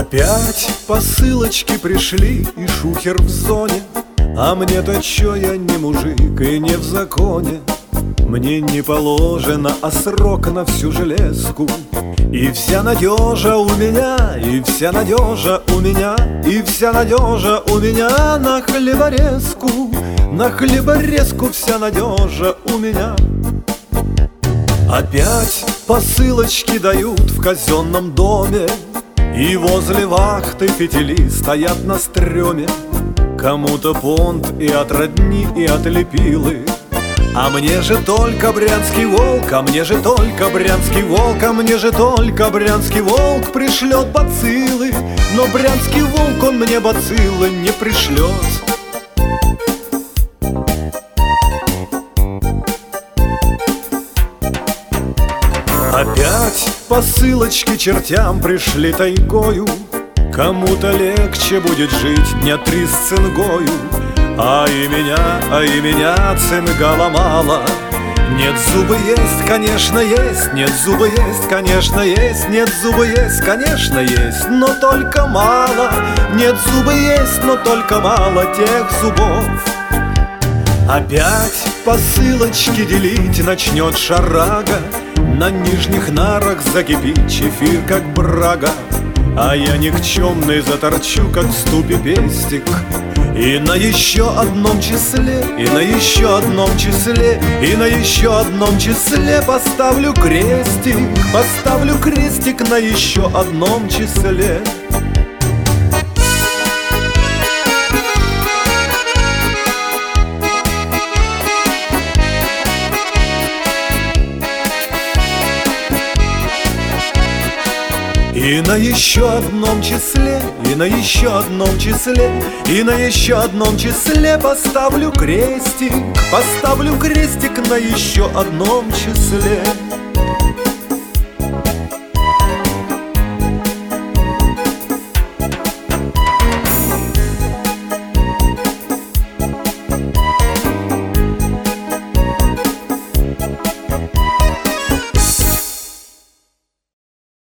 Опять посылочки пришли и шухер в зоне. А мне-то чё, я не мужик и не в законе. Мне не положено, а срок на всю железку. И вся надежа у меня, и вся надежа у меня, и вся надежа у меня на хлеборезку. На хлеборезку вся надежа у меня. Опять посылочки дают в казенном доме, и возле вахты фитили стоят на стреме. Кому-то понт и от родни, и от лепилы. А мне же только брянский волк, а мне же только брянский волк, а мне же только брянский волк пришлет бациллы. Но брянский волк, он мне бациллы не пришлет. Опять посылочки чертям пришли тайгою. Кому-то легче будет жить дня 3 с цингою. А и меня цинга мало. Нет, зубы есть, конечно, есть. Нет, зубы есть, конечно, есть. Нет, зубы есть, конечно, есть. Но только мало. Нет, зубы есть, но только мало тех зубов. Опять посылочки делить начнет шарага. На нижних нарах закипит чефир, как брага. А я никчемный заторчу, как в ступе пестик. И на еще одном числе, и на еще одном числе, и на еще одном числе поставлю крестик. Поставлю крестик на еще одном числе. И на еще одном числе, и на еще одном числе, и на еще одном числе поставлю крестик. Поставлю крестик на еще одном числе.